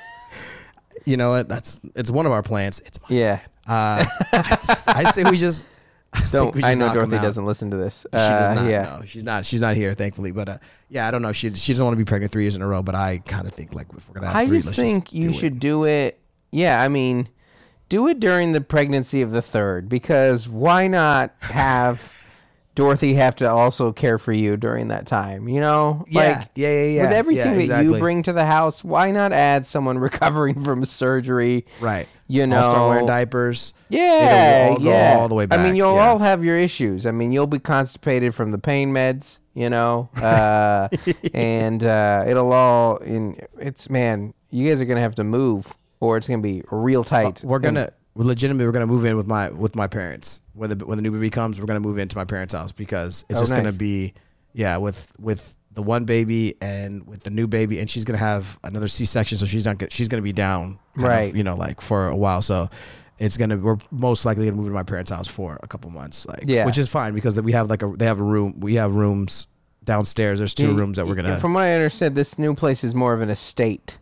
you know what? That's, it's one of our plans. It's mine. Yeah. Uh, I, I say we just, I, think Don't we I just know knock 'em Dorothy out. doesn't listen to this. She does Uh, not. Yeah. No, she's not. She's not here, thankfully. But uh, yeah, I don't know. She she doesn't want to be pregnant three years in a row. But I kind of think like if we're gonna have I three, just let's think just you do should It. do it. Yeah, I mean, do it during the pregnancy of the third because why not have Dorothy have to also care for you during that time? You know, Yeah, like yeah, yeah, yeah. with everything Yeah, that exactly. you bring to the house, why not add someone recovering from surgery? Right. You know, I'll start wearing diapers. Yeah, It'll all go yeah. all the way back. I mean, you'll yeah. all have your issues. I mean, you'll be constipated from the pain meds, you know, uh, and uh, it'll all. In, it's man, you guys are gonna have to move, or it's gonna be real tight. We're gonna we're legitimately we're gonna move in with my with my parents. When the when the new baby comes, we're gonna move into my parents' house because it's Oh, just gonna nice. be yeah with with the one baby and with the new baby, and she's gonna have another C-section, so she's not go- she's gonna be down kind Right. of, you know, like for a while. So it's gonna we're most likely gonna move to my parents' house for a couple months, like Yeah. which is fine because we have like a they have a room we have rooms downstairs. There's two Yeah, rooms that we're gonna. From what I understand, this new place is more of an estate.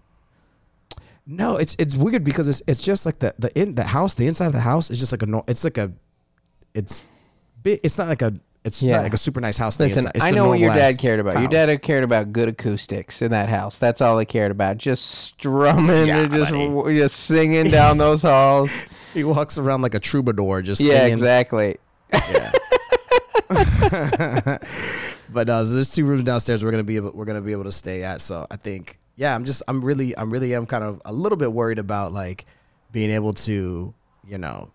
No, it's it's weird because it's it's just like the the in the house the inside of the house is just like a no, it's like a it's big it's not like a it's Yeah. not like a super nice house. on the Listen, inside. It's I the know what your normal dad ass cared about. Your house. dad cared about good acoustics in that house. That's all he cared about. Just strumming Yeah, and just buddy. w- just singing down those halls. He walks around like a troubadour, just Yeah, singing. exactly. But uh, there's two rooms downstairs we're gonna be able, we're gonna be able to stay at. So I think yeah, I'm just I'm really I'm really am kind of a little bit worried about like being able to you know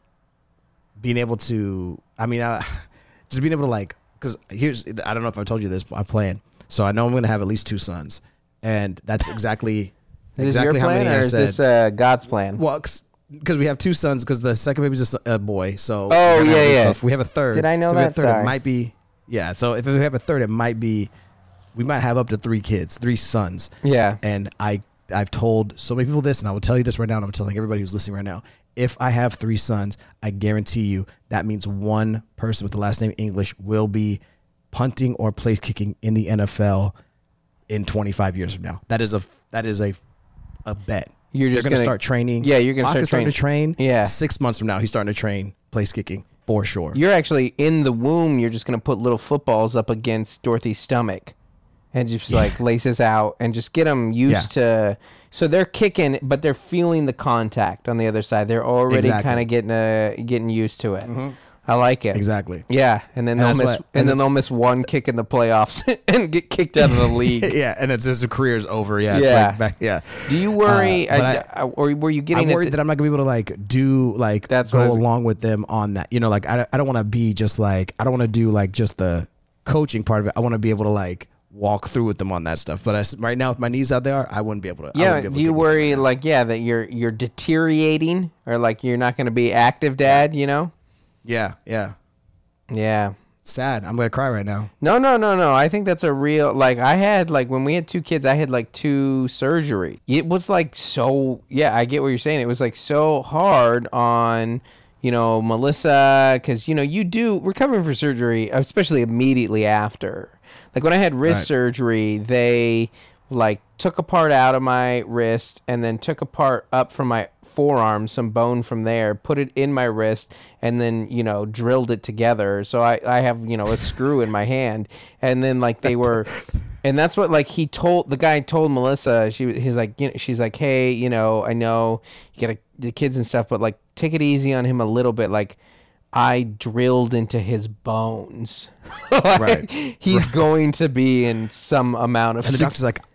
being able to I mean uh, just being able to like because here's I don't know if I told you this my plan. So I know I'm gonna have at least two sons, and that's exactly Is exactly this your how plan, many or I is said. this uh, God's plan? Well, because we have two sons, because the second baby's just a boy. So Oh, we're gonna have yeah, this- yeah. So if we have a third, Did I know if we have that? a third, Sorry. it might be yeah. So if we have a third, it might be we might have up to three kids, three sons. Yeah. And I I've told so many people this, and I will tell you this right now, and I'm telling everybody who's listening right now. If I have three sons, I guarantee you that means one person with the last name English will be punting or place kicking in the N F L in twenty-five years from now. That is a that is a a bet. You're They're just going to gonna- start training. Yeah, you're gonna Locke start is starting to train. Yeah. Six months from now, he's starting to train place kicking for sure. You're actually in the womb. You're just gonna put little footballs up against Dorothy's stomach, and just like laces out, and just get them used to. So they're kicking, but they're feeling the contact on the other side. They're already Exactly. kind of getting uh, getting used to it. I like it. Exactly. Yeah, and then And they'll that's miss, what- and, and then it's- they'll miss one kick in the playoffs and get kicked out of the league. Yeah, and it's his career's over. Yeah. It's Yeah. like back, yeah. Do you worry, Uh, but I, I- I- or were you getting I'm at worried the- that I'm not gonna be able to like do like That's go what I was- along with them on that. You know, like I, I don't want to be just like I don't want to do like just the coaching part of it. I want to be able to like walk through with them on that stuff. But I, right now, with my knees out there, I wouldn't be able to. I Yeah, wouldn't be able do to you take them worry through. like yeah that you're you're deteriorating or like you're not going to be active dad, you know? Yeah, yeah. Yeah. Sad. I'm gonna cry right now. No, no, no, no. I think that's a real like I had like when we had two kids, I had like two surgery. It was like so yeah, I get what you're saying. It was like so hard on you know, Melissa, because, you know, you do recovering from surgery, especially immediately after. Like when I had wrist Right. surgery, they like took a part out of my wrist and then took a part up from my forearm, some bone from there, put it in my wrist, and then, you know, drilled it together. So I, I have, you know, a screw in my hand. And then like they were, and that's what like he told, the guy told Melissa, she he's like, you know, she's like, hey, you know, I know you got the kids and stuff, but like take it easy on him a little bit. Like I drilled into his bones. Like, Right. He's going to be in some amount of And the sick- doctor's like,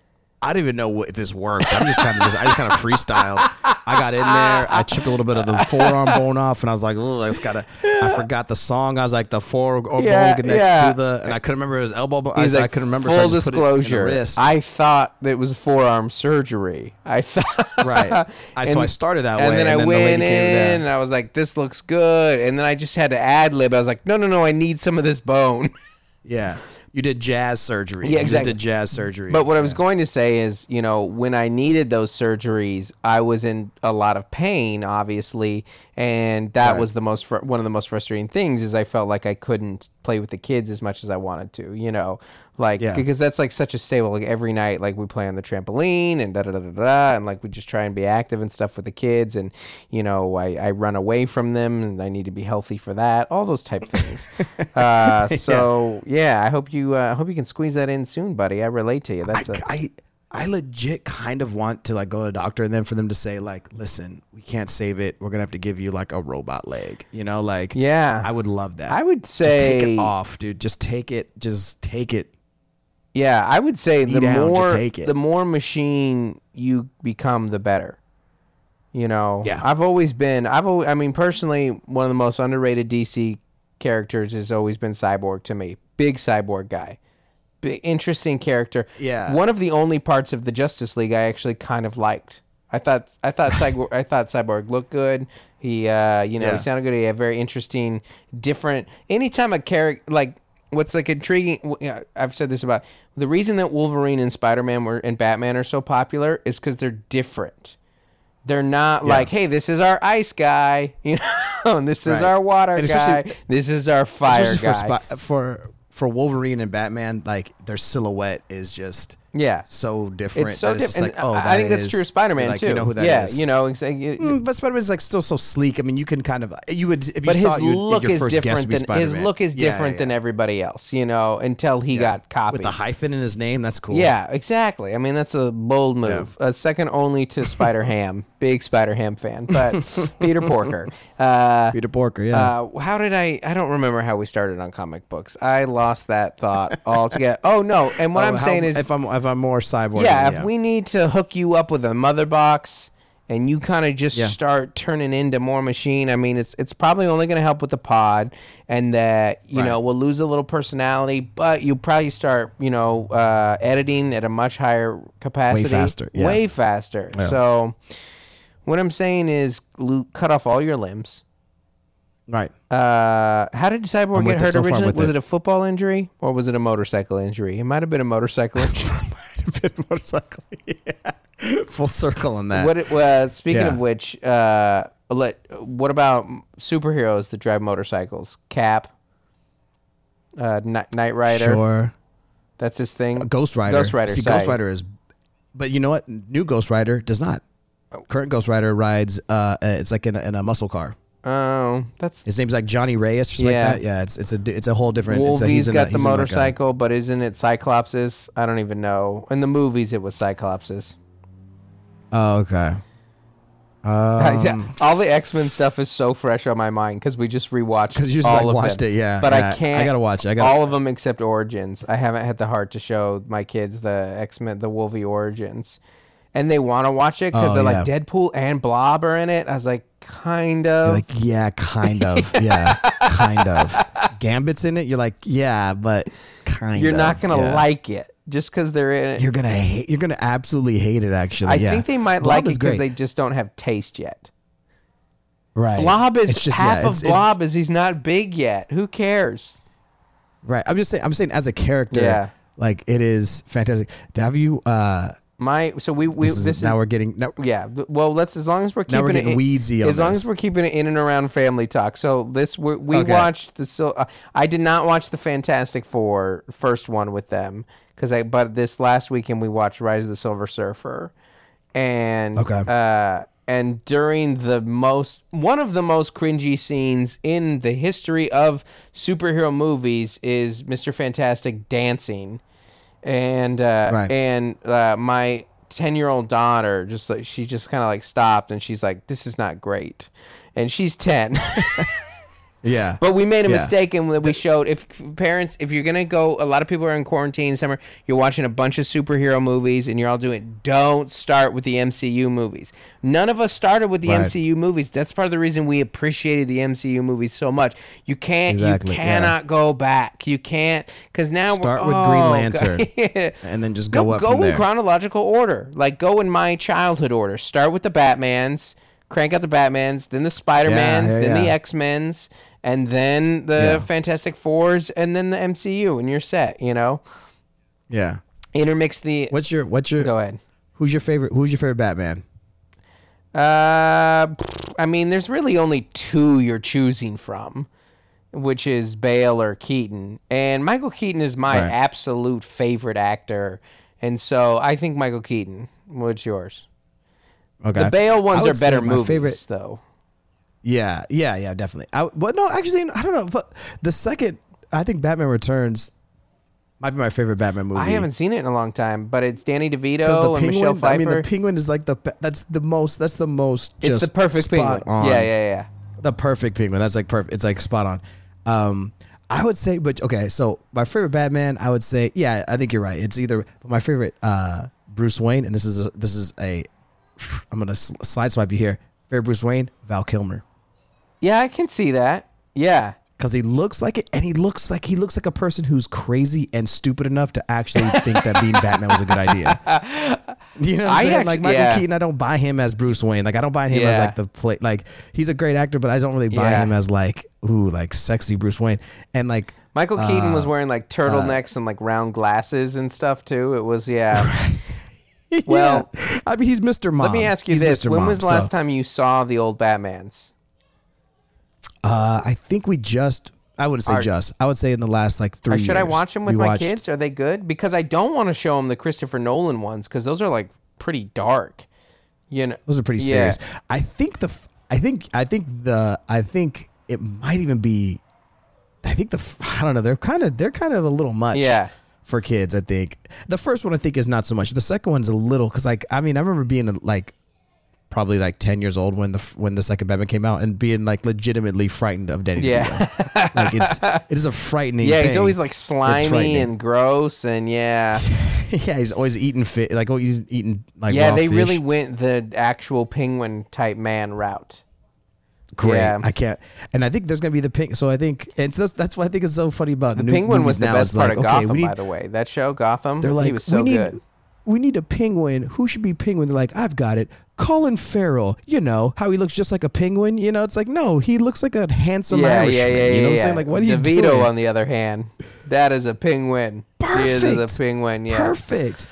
I don't even know what, if this works. I'm just kind of just I just kind of freestyled. I got in there. I chipped a little bit of the forearm bone off, and I was like, oh, I just gotta. I forgot the song. I was like the forearm Yeah, bone next yeah. to the, and I couldn't remember his elbow bone. I, He's was- like, I couldn't remember. Full so I just disclosure, put it in the wrist. I thought that it was forearm surgery. I thought right. I, so And- I started that and way, then and I then went the lady in came there. and I was like, this looks good. And then I just had to ad lib. I was like, no, no, no, I need some of this bone. Yeah, you did jazz surgery. Yeah, You just exactly. did jazz surgery. But what I was Yeah. going to say is, you know, when I needed those surgeries, I was in a lot of pain, obviously, and that Right. was the most fr- one of the most frustrating things is I felt like I couldn't play with the kids as much as I wanted to, you know, like Yeah. because that's like such a staple. Like every night, like we play on the trampoline and da da da da da, and like we just try and be active and stuff with the kids, and you know, I I run away from them, and I need to be healthy for that, all those type things. uh, so yeah, I hope you uh, I hope you can squeeze that in soon, buddy. I relate to you. That's I, a I I legit kind of want to like go to a doctor and then for them to say like, listen, we can't save it. We're gonna have to give you like a robot leg. You know, like Yeah. I would love that. I would just take say- it off, dude. Just take it. Just take it. Yeah, I would say the down, more just take it. the more machine you become, the better. You know, Yeah. I've always been. I've. Always, I mean, personally, one of the most underrated D C characters has always been Cyborg to me. Big Cyborg guy, big interesting character. Yeah. One of the only parts of the Justice League I actually kind of liked. I thought. I thought Cyborg. I thought Cyborg looked good. He, uh, you know, Yeah. he sounded good. He had very interesting, different. Anytime a character like. What's like intriguing? w- you know, I've said this about the reason that Wolverine and Spider-Man were and Batman are so popular is because they're different. They're not like, hey, this is our ice guy, you know, and this is Right. our water And guy, especially- this is our fire Especially guy. for, Spi- for for Wolverine and Batman, like their silhouette is just yeah, so different. it's so that it's different. just like, oh, I that think that's is- true of Spider-Man like, too. You know who that yeah, is. you know, exactly. Mm, but Spider-Man's like still so sleek. I mean, you can kind of you would if you But his saw it, you would, look your is first guess different would be than his Spider-Man. look is Yeah, different yeah, than yeah. everybody else, you know, until he Yeah. got copied. with the hyphen in his name. That's cool. Yeah, exactly. I mean, that's a bold move. Uh, second only to Spider Ham. Big Spider Ham fan, but Peter Porker. Uh, Peter Porker. Yeah. uh, how did I? I don't remember how we started on comic books. I lost that thought altogether. Oh no! And what Oh, I'm how- saying is, if I'm if I'm more cyborg. yeah, then if we need to hook you up with a mother box and you kind of just Yeah. start turning into more machine, I mean, it's it's probably only going to help with the pod, and that you Right. know we'll lose a little personality, but you probably start you know uh, editing at a much higher capacity, faster, yeah. way faster. Yeah. So what I'm saying is, Luke, cut off all your limbs. right. Uh, how did Cyborg I'm get with it hurt so far, originally? with Was it. it a football injury or was it a motorcycle injury? It might have been a motorcycle injury. motorcycle. Yeah. Full circle on that. What it was. Speaking Yeah. of which, uh, let what about superheroes that drive motorcycles? Cap, uh, Knight Knight Rider. Sure. That's his thing. Ghost Rider. Ghost Rider. See, sorry. Ghost Rider is, but you know what? New Ghost Rider does not. Current Ghost Rider rides. Uh, uh, it's like in a, in a muscle car. Oh, that's. His name's like Johnny Reyes or something Yeah. like that. Yeah, it's it's a di- it's a whole different. it's a, Wolvie's he's in a- got the he's in like a- motorcycle, but isn't it Cyclops's? I don't even know. In the movies, it was Cyclops's. oh, okay. Um, Yeah, all the X-Men stuff is so fresh on my mind because we just rewatched. Because you just all like of watched them. it, yeah. But yeah. I can't. I gotta watch it. I gotta. all of them except Origins. I haven't had the heart to show my kids the X-Men, the Wolvie Origins, and they want to watch it because Oh, they're yeah. like Deadpool and Blob are in it. I was like, kind of. You're like, yeah, kind of. Yeah, kind of. Gambit's in it. You're like, yeah, but kind You're of. not gonna yeah. like it just because they're in it. You're gonna hate. You're gonna absolutely hate it. Actually, I yeah. think they might Blob like it is because great. they just don't have taste yet. Right. Blob is It's just- half yeah, of it's- it's- Blob is he's not big yet. Who cares? Right. I'm just saying. I'm saying as a character. Yeah. Like it is fantastic. Have you? uh My so we we This is, this is now we're getting. Now, Yeah, th- well, let's as long as we're keeping Now we're it getting in- weedsy on as long this. as we're keeping it in and around family talk. So this we we Okay. watched the Sil- uh, I did not watch the Fantastic Four first one with them because I but this last weekend we watched Rise of the Silver Surfer, and Okay. uh, and during the most one of the most cringy scenes in the history of superhero movies is Mister Fantastic dancing, and uh, Right. and uh, my ten-year-old daughter just like she just kind of like stopped and she's like, "This is not great," and she's ten. Yeah. But we made a Yeah. mistake in that we showed if parents, if you're going to go, a lot of people are in quarantine in summer, you're watching a bunch of superhero movies and you're all doing, don't start with the M C U movies. None of us started with the Right. M C U movies. That's part of the reason we appreciated the M C U movies so much. You can't, Exactly, you yeah. cannot go back. You can't, because now Start we're, with oh, Green God. Lantern. And then just go No, up go from in there. chronological order. Like, go in my childhood order. Start with the Batmans, crank out the Batmans, then the Spider-Mans, Yeah, yeah, then the yeah. X-Men's, and then the Yeah. Fantastic Fours, and then the M C U, and you're set, you know? Yeah. Intermix the... What's your what's your Go ahead. Who's your favorite who's your favorite Batman? Uh, I mean, there's really only two you're choosing from, which is Bale or Keaton. And Michael Keaton is my Right. absolute favorite actor. And so I think Michael Keaton. What's yours? Okay. The Bale I ones would are better say my movies, favorite- though. Yeah, yeah, yeah, definitely. I, but no, actually, I don't know. But the second, I think Batman Returns might be my favorite Batman movie. I haven't seen it in a long time, but it's Danny 'Cause DeVito and Michelle Pfeiffer. I mean, the Penguin is like the be- that's the most that's the most it's just the perfect spot penguin. on. Yeah, yeah, yeah. The perfect Penguin. That's like perfect. It's like spot on. Um, I would say, but okay. So my favorite Batman, I would say, yeah, I think you're right. It's either but my favorite uh, Bruce Wayne, and this is a, this is a, I'm gonna sl- slide swipe you here. Favorite Bruce Wayne, Val Kilmer. Yeah, I can see that. Yeah. Because he looks like it, and he looks like he looks like a person who's crazy and stupid enough to actually think that being Batman was a good idea. You know what I'm I saying? actually- like Michael yeah. Keaton, I don't buy him as Bruce Wayne. Like I don't buy him as Yeah. like the play. Like he's a great actor, but I don't really buy Yeah. him as like ooh like sexy Bruce Wayne. And like Michael Keaton Uh, was wearing like turtlenecks and like round glasses and stuff too. It was, yeah. Well, yeah. I mean he's Mister Mom. Let me ask you He's this. Mister When Mom, was the last so, time you saw the old Batmans? Uh, I think we just. I wouldn't say Are- just. I would say in the last like three Or should I years, watch them with we my watched- kids? Are they good? Because I don't want to show them the Christopher Nolan ones because those are like pretty dark. You know, Those are pretty Yeah. serious. I think the. f- I think. I think the. I think it might even be. I think the. f- I don't know. They're kind of. They're kind of a little much. Yeah. For kids, I think the first one I think is not so much. The second one's a little because like I mean I remember being like probably like ten years old when the f- when the second Batman came out and being like legitimately frightened of Danny Yeah. DeVito. Like it's it is a frightening. Yeah, he's thing. always like slimy frightening. and gross, and yeah, Yeah, he's always eating fit like oh he's eating like yeah. raw They fish. really went the actual penguin type man route. Great. Yeah. I can't. And I think there's gonna be the pink. So I think and so that's, that's what I think is so funny about The new penguin movies was the now best is part like, of okay, Gotham, we need, by the way. That show, Gotham, They're like, he was so we need, good. we need a penguin. Who should be penguin? They're like, I've got it. Colin Farrell. You know how he looks just like a penguin. You know, it's like no, he looks like a handsome Yeah, Irishman. yeah, yeah, yeah. You know what I'm yeah. saying? Like, what are you DeVito, doing? on the other hand, that is a penguin. He is a Perfect. penguin. Yeah. Perfect.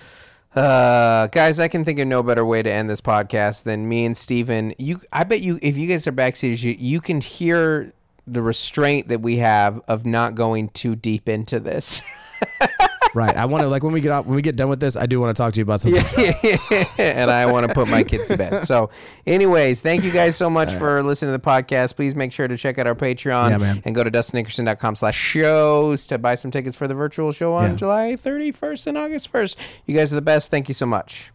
Uh, guys, I can think of no better way to end this podcast than me and Steven. You, I bet you, if you guys are backstage, you, you can hear the restraint that we have of not going too deep into this. Right. I want to like when we get out when we get done with this, I do want to talk to you about something. And I want to put my kids to bed. So, anyways, thank you guys so much for listening to the podcast. Please make sure to check out our Patreon Yeah, man. and go to dustin nickerson dot com slash shows to buy some tickets for the virtual show on Yeah. July thirty-first and August first. You guys are the best. Thank you so much.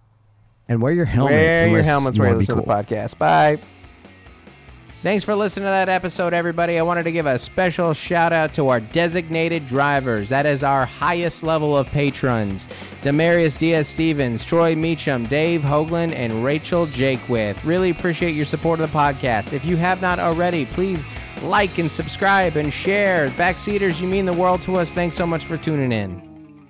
And wear your helmets. Wear your unless helmets you where you wanna be listen to cool. the podcast. Bye. Thanks for listening to that episode, everybody. I wanted to give a special shout out to our designated drivers. That is our highest level of patrons. Demarius Diaz-Stevens, Troy Meacham, Dave Hoagland, and Rachel Jakewith. Really appreciate your support of the podcast. If you have not already, please like and subscribe and share. Backseaters, you mean the world to us. Thanks so much for tuning in.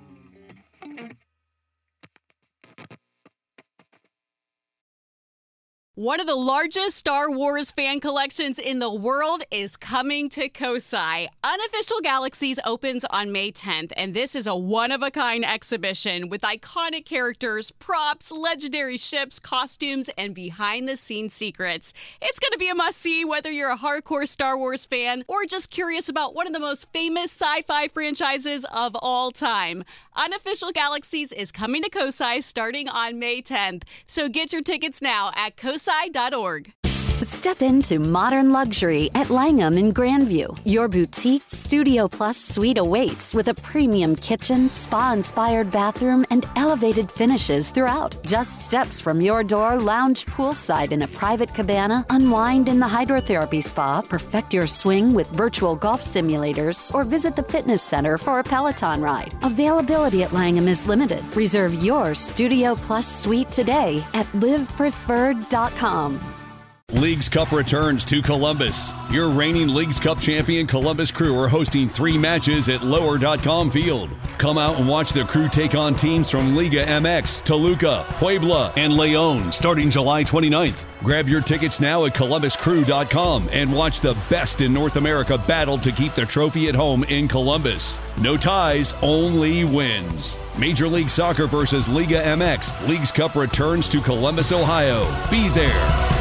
One of the largest Star Wars fan collections in the world is coming to Kosai. Unofficial Galaxies opens on May tenth, and this is a one-of-a-kind exhibition with iconic characters, props, legendary ships, costumes, and behind-the-scenes secrets. It's going to be a must-see whether you're a hardcore Star Wars fan or just curious about one of the most famous sci-fi franchises of all time. Unofficial Galaxies is coming to Kosai starting on May tenth, so get your tickets now at kosai dot org. Step into modern luxury at Langham in Grandview. Your boutique Studio Plus suite awaits with a premium kitchen, spa-inspired bathroom, and elevated finishes throughout. Just steps from your door, lounge poolside in a private cabana, unwind in the hydrotherapy spa, perfect your swing with virtual golf simulators, or visit the fitness center for a Peloton ride. Availability at Langham is limited. Reserve your Studio Plus suite today at live preferred dot com. Leagues Cup returns to Columbus. Your reigning Leagues Cup champion Columbus Crew are hosting three matches at lower dot com Field. Come out and watch the Crew take on teams from Liga M X, Toluca, Puebla, and León starting July twenty-ninth. Grab your tickets now at columbus crew dot com and watch the best in North America battle to keep the trophy at home in Columbus. No ties, only wins. Major League Soccer versus Liga M X. Leagues Cup returns to Columbus, Ohio. Be there.